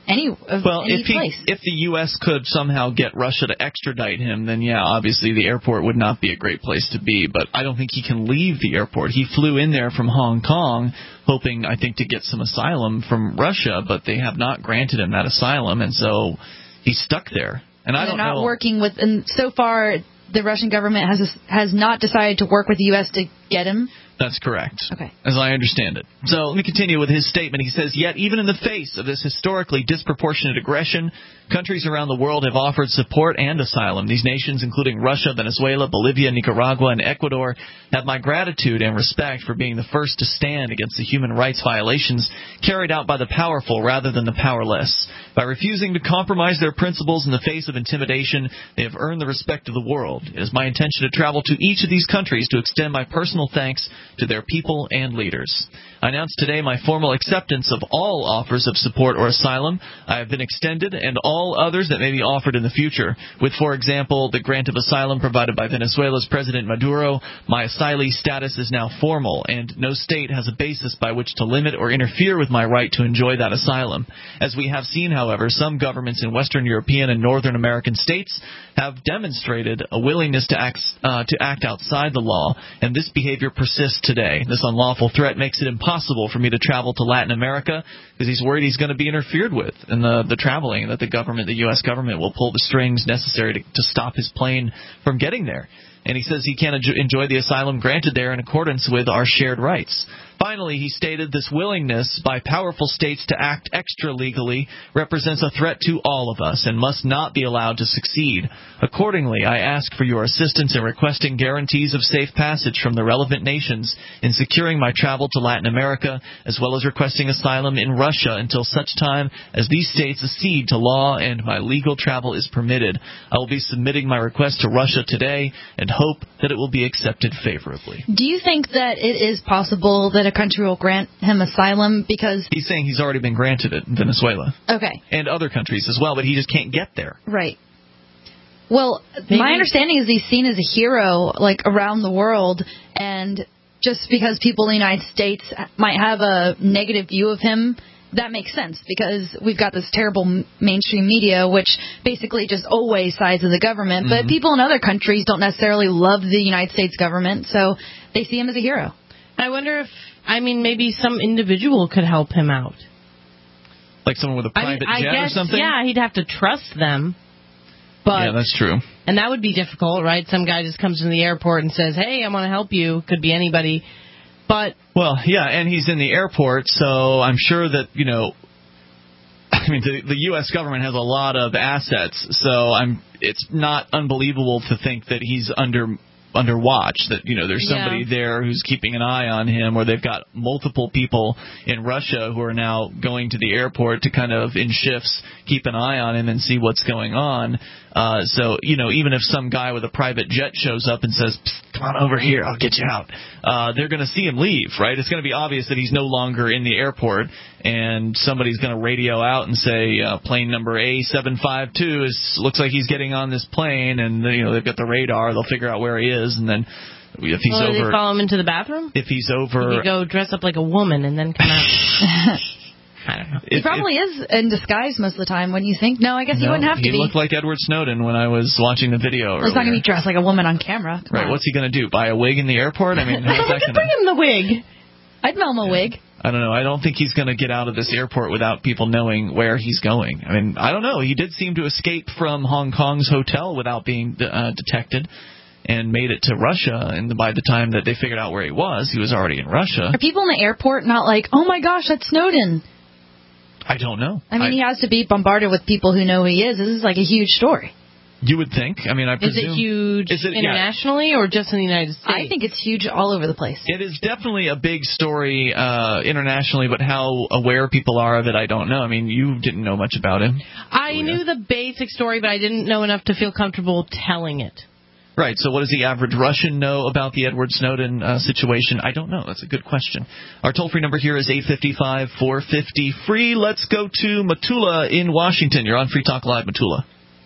any of well, any if he, place. if the U S could somehow get Russia to extradite him, then yeah, obviously the airport would not be a great place to be. But I don't think he can leave the airport. He flew in there from Hong Kong, hoping, I think, to get some asylum from Russia, but they have not granted him that asylum, and so he's stuck there. And, and I don't they're not know. working with, and so far the Russian government has has not decided to work with the U S to get him. That's correct. Okay. As I understand it. So let me continue with his statement. He says, yet even in the face of this historically disproportionate aggression, countries around the world have offered support and asylum. These nations, including Russia, Venezuela, Bolivia, Nicaragua, and Ecuador, have my gratitude and respect for being the first to stand against the human rights violations carried out by the powerful rather than the powerless. By refusing to compromise their principles in the face of intimidation, they have earned the respect of the world. It is my intention to travel to each of these countries to extend my personal thanks to their people and leaders. I announced today my formal acceptance of all offers of support or asylum I have been extended and all others that may be offered in the future. With, for example, the grant of asylum provided by Venezuela's President Maduro, my asylee status is now formal, and no state has a basis by which to limit or interfere with my right to enjoy that asylum. As we have seen, however, some governments in Western European and Northern American states have demonstrated a willingness to act, uh, to act outside the law, and this behavior persists today. This unlawful threat makes it impossible for me to travel to Latin America because he's worried he's going to be interfered with in the, the traveling, that the government, the U S government, will pull the strings necessary to, to stop his plane from getting there. And he says he can't enjoy the asylum granted there in accordance with our shared rights. Finally, he stated this willingness by powerful states to act extra-legally represents a threat to all of us and must not be allowed to succeed. Accordingly, I ask for your assistance in requesting guarantees of safe passage from the relevant nations in securing my travel to Latin America, as well as requesting asylum in Russia until such time as these states accede to law and my legal travel is permitted. I will be submitting my request to Russia today and hope that it will be accepted favorably. Do you think that it is possible that a country will grant him asylum because... He's saying he's already been granted it in Venezuela. Okay. And other countries as well, but he just can't get there. Right. Well, Maybe. my understanding is he's seen as a hero, like, around the world, and just because people in the United States might have a negative view of him, that makes sense, because we've got this terrible mainstream media, which basically just always sides with the government, mm-hmm. but people in other countries don't necessarily love the United States government, so they see him as a hero. I wonder if, I mean, maybe some individual could help him out. Like someone with a private I mean, jet I guess, or something? Yeah, he'd have to trust them. But, yeah, that's true. And that would be difficult, right? Some guy just comes in the airport and says, hey, I want to help you. Could be anybody. But well, yeah, and he's in the airport, so I'm sure that, you know, I mean, the, the U S government has a lot of assets, so I'm. It's not unbelievable to think that he's under under watch, that, you know, there's somebody yeah. there who's keeping an eye on him, or they've got multiple people in Russia who are now going to the airport to kind of, in shifts, keep an eye on him and see what's going on. Uh, so, you know, even if some guy with a private jet shows up and says, come on over here, I'll get you out, uh, they're going to see him leave, right? It's going to be obvious that he's no longer in the airport, and somebody's going to radio out and say, uh, plane number A seven five two is, looks like he's getting on this plane, and, you know, they've got the radar, they'll figure out where he is, and then if he's well, over... they follow him into the bathroom? If he's over... He go dress up like a woman and then come out... I don't know. He if, probably if, is in disguise most of the time, wouldn't you think? No, I guess no, he wouldn't have to he be. He looked like Edward Snowden when I was watching the video. He's not going to be dressed like a woman on camera. Come right, on. What's he going to do? Buy a wig in the airport? I mean, how's that gonna... bring him the wig. I'd mail him a yeah. wig. I don't know. I don't think he's going to get out of this airport without people knowing where he's going. I mean, I don't know. He did seem to escape from Hong Kong's hotel without being uh, detected, and made it to Russia, and by the time that they figured out where he was, he was already in Russia. Are people in the airport not like, oh my gosh, that's Snowden? I don't know. I mean, I, he has to be bombarded with people who know who he is. This is like a huge story. You would think. I mean, I presume... Is it huge is it, internationally yeah. or just in the United States? I think it's huge all over the place. It is definitely a big story uh, internationally, but how aware people are of it, I don't know. I mean, you didn't know much about him. I Julia. knew the basic story, but I didn't know enough to feel comfortable telling it. Right, so what does the average Russian know about the Edward Snowden uh, situation? I don't know. That's a good question. Our toll-free number here is eight five five, four five zero, free. Let's go to Matula in Washington. You're on Free Talk Live, Matula.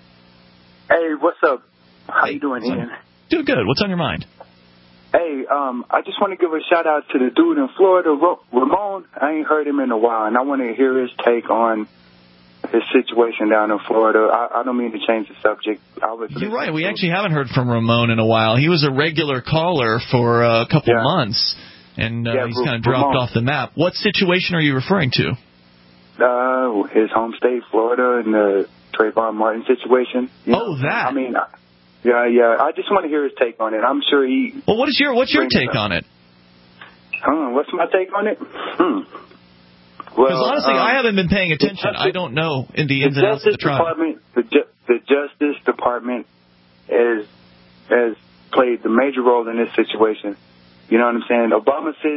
Hey, what's up? How hey, you doing, Ian? Doing good. What's on your mind? Hey, um, I just want to give a shout-out to the dude in Florida, Ramon. I ain't heard him in a while, and I want to hear his take on his situation down in Florida. I, I don't mean to change the subject. I was You're right. We actually haven't heard from Ramon in a while. He was a regular caller for a couple Yeah. months, and uh, Yeah, he's kind of dropped Ramon. off the map. What situation are you referring to? Uh, his home state, Florida, and the Trayvon Martin situation. You Oh, know? that. I mean, I- yeah, yeah. I just want to hear his take on it. I'm sure he. Well, what is your what's your brings take it up. on it? Huh, what's my take on it? Hmm. Because Well, honestly, um, I haven't been paying attention. Justice- I don't know in the the ins and outs of the Justice trial. Department, the, ju- the Justice Department, is has played the major role in this situation. You know what I'm saying? Obama said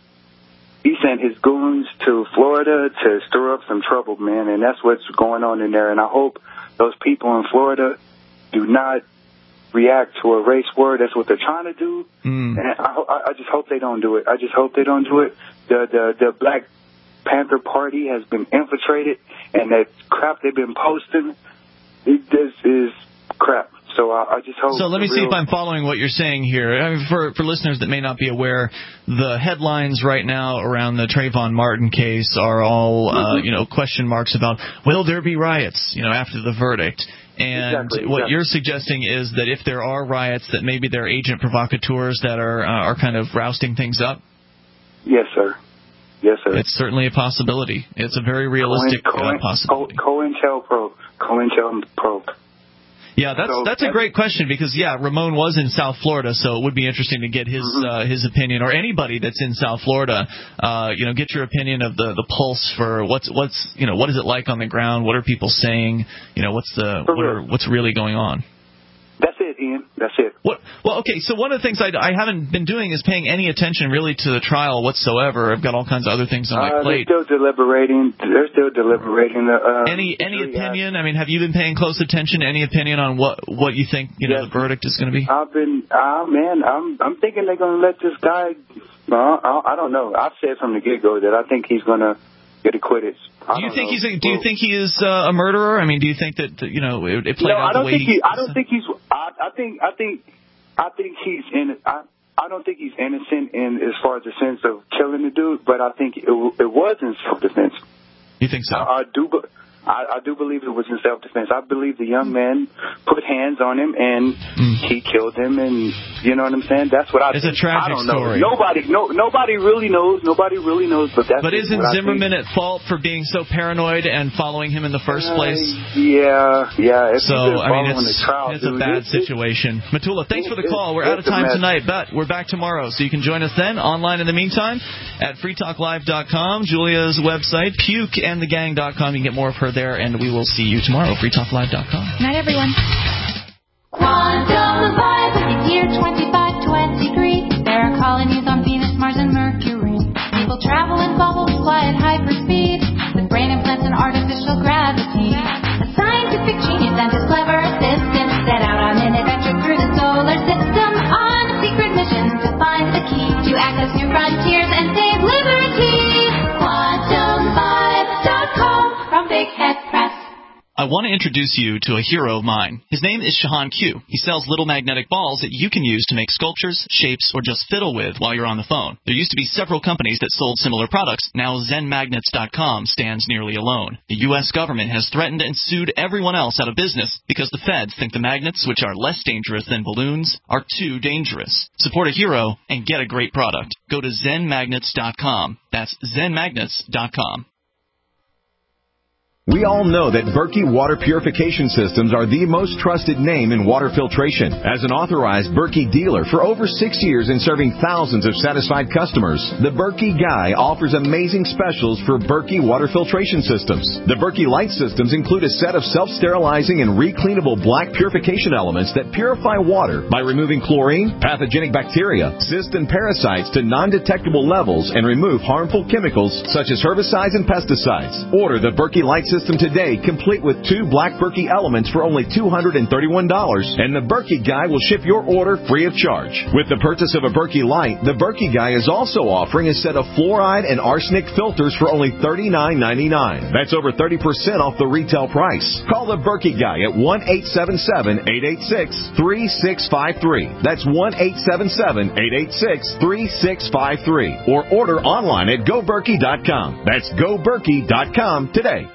he sent his goons to Florida to stir up some trouble, man, and that's what's going on in there. And I hope those people in Florida do not react to a race war. That's what they're trying to do, Mm. and I, ho- I just hope they don't do it. I just hope they don't do it. The the the Black Panther Party has been infiltrated, and that crap they've been posting, it, this is crap. So I, I just hope. So let me the see real- if I'm following what you're saying here. I mean, for for listeners that may not be aware, the headlines right now around the Trayvon Martin case are all uh, Mm-hmm. you know question marks about will there be riots you know after the verdict. And Exactly, what exactly. you're suggesting is that if there are riots, that maybe they're agent provocateurs that are uh, are kind of rousting things up. Yes, sir. Yes, sir. It's certainly a possibility. It's a very realistic Cohen, uh, possibility. COINTELPRO. COINTELPRO. Yeah, that's So that's a that's- great question because yeah, Ramon was in South Florida, so it would be interesting to get his Mm-hmm. uh, his opinion, or anybody that's in South Florida. Uh, you know, get your opinion of the, the pulse for what's what's you know what is it like on the ground? What are people saying? You know, what's the For what real. are, what's really going on? That's it, Ian. That's it. What? Well, okay. So one of the things I, I haven't been doing is paying any attention really to the trial whatsoever. I've got all kinds of other things on my Uh, they're plate. still deliberating. They're still deliberating. Uh, Any any jury has- opinion? I mean, have you been paying close attention? Any opinion on what what you think you know Yes. the verdict is going to be? I've been, ah, man, I'm, I'm thinking they're gonna let this guy. Uh, I, I don't know. I've said from the get go that I think he's gonna get acquitted. I Do you don't think know. he's a, do you think he is uh, a murderer? I mean, do you think that you know it, it played No, out I the don't way think he? he. I don't think he's. I, I think. I think. I think he's in. I, I don't think he's innocent in as far as the sense of killing the dude, but I think it, it was in self-defense. You think so? I, I do. be- I, I do believe it was in self-defense. I believe the young man put hands on him and he killed him, and you know what I'm saying. That's what I. It's a think. tragic I don't know. story. Nobody. No. Nobody really knows. Nobody really knows. But that's. But just isn't what I Zimmerman think. at fault for being so paranoid and following him in the first Uh, place? Yeah. Yeah. If So, you've been I mean, following it's, the trial, it's a dude, bad it's- it's- situation. Matula, thanks for the it's- call. We're out of it's a time mess. tonight, but we're back tomorrow. So you can join us then online in the meantime at free talk live dot com, Julia's website, puke and the gang dot com. You can get more of her there, and we will see you tomorrow, free talk live dot com. Good night, everyone. Quantum Vibe, it's year twenty-five twenty-three. There are colonies on Venus, Mars, and Mercury. People travel in bubbles, fly at hyperspeed, with brain implants and artificial gravity. A scientific genius and his clever assistant set out on an adventure through the solar system on a secret mission to find the key to access new frontiers and save liberty. quantum vibe dot com from Big Head Press. I want to introduce you to a hero of mine. His name is Shahan Q. He sells little magnetic balls that you can use to make sculptures, shapes, or just fiddle with while you're on the phone. There used to be several companies that sold similar products. Now Zen Magnets dot com stands nearly alone. The U S government has threatened and sued everyone else out of business because the feds think the magnets, which are less dangerous than balloons, are too dangerous. Support a hero and get a great product. Go to Zen Magnets dot com. That's Zen Magnets dot com. We all know that Berkey Water Purification Systems are the most trusted name in water filtration. As an authorized Berkey dealer for over six years and serving thousands of satisfied customers, the Berkey Guy offers amazing specials for Berkey Water Filtration Systems. The Berkey Light Systems include a set of self-sterilizing and recleanable black purification elements that purify water by removing chlorine, pathogenic bacteria, cysts, and parasites to non-detectable levels and remove harmful chemicals such as herbicides and pesticides. Order the Berkey Light System System today, complete with two black Berkey elements for only two hundred thirty-one dollars, and the Berkey Guy will ship your order free of charge. With the purchase of a Berkey Light, the Berkey Guy is also offering a set of fluoride and arsenic filters for only thirty-nine ninety-nine. That's over thirty percent off the retail price. Call the Berkey Guy at one eight seven seven, eight eight six, three six five three. That's one eight seven seven, eight eight six, three six five three. Or order online at go berkey dot com. That's go berkey dot com today.